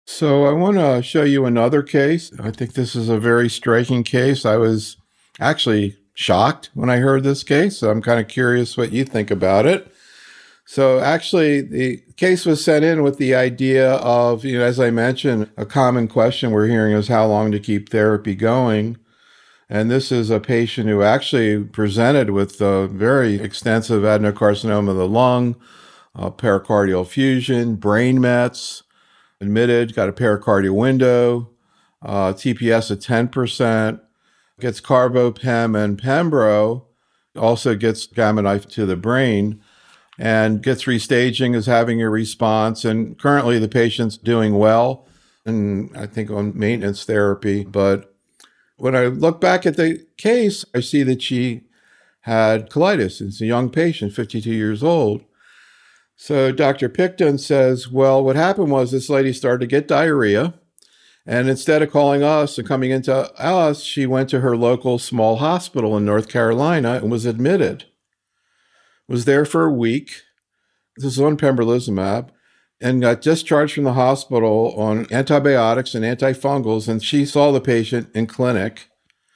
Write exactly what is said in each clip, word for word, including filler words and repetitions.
So I want to show you another case. I think this is a very striking case. I was actually shocked when I heard this case. So I'm kind of curious what you think about it. So actually, the case was sent in with the idea of, you know, as I mentioned, a common question we're hearing is how long to keep therapy going. And this is a patient who actually presented with a very extensive adenocarcinoma of the lung, uh, pericardial effusion, brain mets, admitted, got a pericardial window, uh, T P S at ten percent, gets carbo-pem and pembro, also gets gamma knife to the brain, and gets restaging, is having a response. And currently the patient's doing well, and I think on maintenance therapy. But when I look back at the case, I see that she had colitis. It's a young patient, fifty-two years old. So Doctor Picton says, well, what happened was this lady started to get diarrhea. And instead of calling us and coming into us, she went to her local small hospital in North Carolina and was admitted. Was there for a week. This is on pembrolizumab, and got discharged from the hospital on antibiotics and antifungals. And she saw the patient in clinic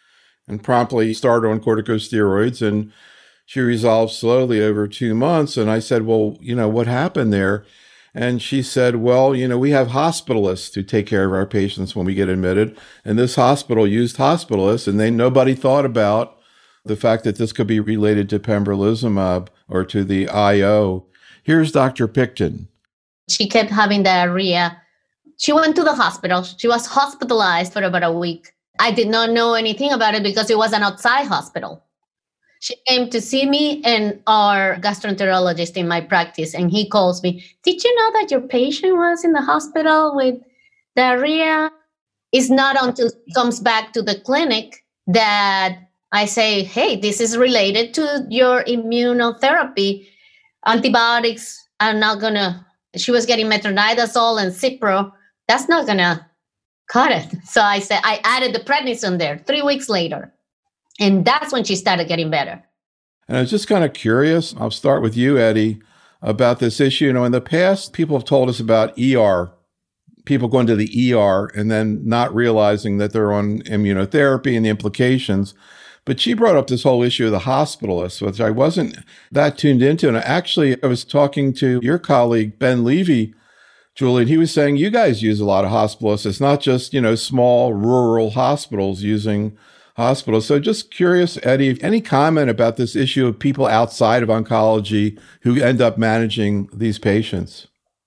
and promptly started on corticosteroids. And she resolved slowly over two months. And I said, well, you know, what happened there? And she said, well, you know, we have hospitalists who take care of our patients when we get admitted. And this hospital used hospitalists, and they nobody thought about the fact that this could be related to pembrolizumab or to the I O. Here's Doctor Picton. She kept having diarrhea. She went to the hospital. She was hospitalized for about a week. I did not know anything about it because it was an outside hospital. She came to see me and our gastroenterologist in my practice, and he calls me, did you know that your patient was in the hospital with diarrhea? It's not until she comes back to the clinic that I say, hey, this is related to your immunotherapy. Antibiotics are not going to, she was getting metronidazole and Cipro. That's not going to cut it. So I said, I added the prednisone there three weeks later. And that's when she started getting better. And I was just kind of curious. I'll start with you, Eddie, about this issue. You know, in the past, people have told us about E R, people going to the E R and then not realizing that they're on immunotherapy and the implications. But she brought up this whole issue of the hospitalist, which I wasn't that tuned into. And actually, I was talking to your colleague, Ben Levy, Julie, and he was saying you guys use a lot of hospitalists. It's not just, you know, small rural hospitals using hospitals. So just curious, Eddie, any comment about this issue of people outside of oncology who end up managing these patients?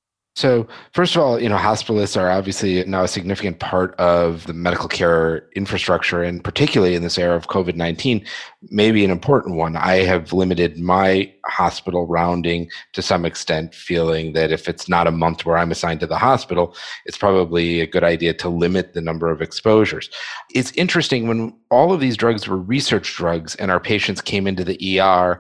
So first of all, you know, hospitalists are obviously now a significant part of the medical care infrastructure, and particularly in this era of COVID nineteen, maybe an important one. I have limited my hospital rounding to some extent, feeling that if it's not a month where I'm assigned to the hospital, it's probably a good idea to limit the number of exposures. It's interesting, when all of these drugs were research drugs and our patients came into the E R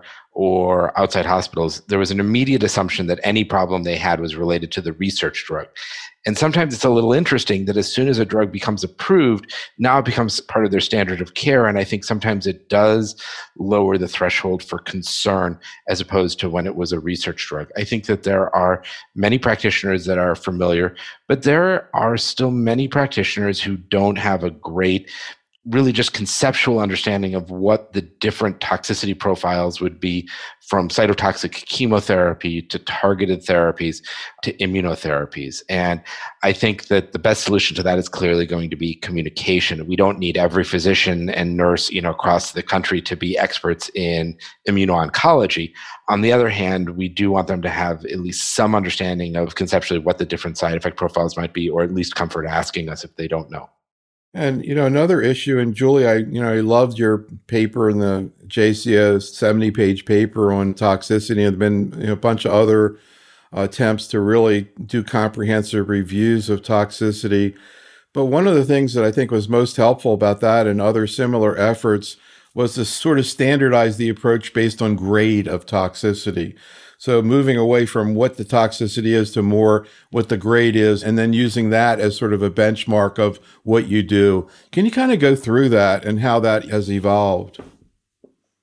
or outside hospitals, there was an immediate assumption that any problem they had was related to the research drug. And sometimes it's a little interesting that as soon as a drug becomes approved, now it becomes part of their standard of care. And I think sometimes it does lower the threshold for concern as opposed to when it was a research drug. I think that there are many practitioners that are familiar, but there are still many practitioners who don't have a great really just conceptual understanding of what the different toxicity profiles would be, from cytotoxic chemotherapy to targeted therapies to immunotherapies. And I think that the best solution to that is clearly going to be communication. We don't need every physician and nurse, you know, across the country to be experts in immuno-oncology. On the other hand, we do want them to have at least some understanding of conceptually what the different side effect profiles might be, or at least comfort asking us if they don't know. And, you know, another issue, and Julie, I, you know, I loved your paper in the J C O seventy page paper on toxicity. There have been, you know, a bunch of other attempts to really do comprehensive reviews of toxicity. But one of the things that I think was most helpful about that and other similar efforts was to sort of standardize the approach based on grade of toxicity. So moving away from what the toxicity is to more what the grade is, and then using that as sort of a benchmark of what you do. Can you kind of go through that and how that has evolved?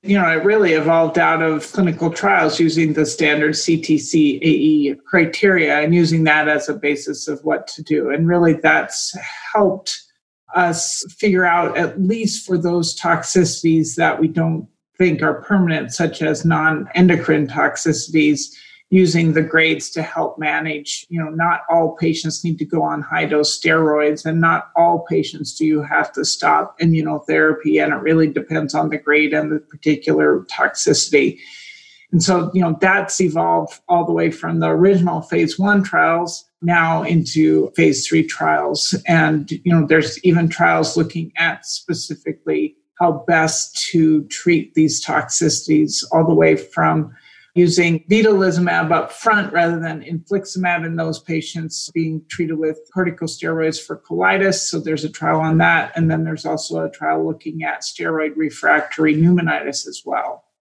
You know, it really evolved out of clinical trials using the standard C T C A E criteria and using that as a basis of what to do. And really that's helped us figure out, at least for those toxicities that we don't think are permanent, such as non-endocrine toxicities, using the grades to help manage. You know, not all patients need to go on high-dose steroids, and not all patients do you have to stop immunotherapy, and it really depends on the grade and the particular toxicity. And so, you know, that's evolved all the way from the original phase one trials now into phase three trials. And, you know, there's even trials looking at specifically how best to treat these toxicities, all the way from using vedolizumab up front rather than infliximab in those patients being treated with corticosteroids for colitis. So there's a trial on that. And then there's also a trial looking at steroid refractory pneumonitis as well.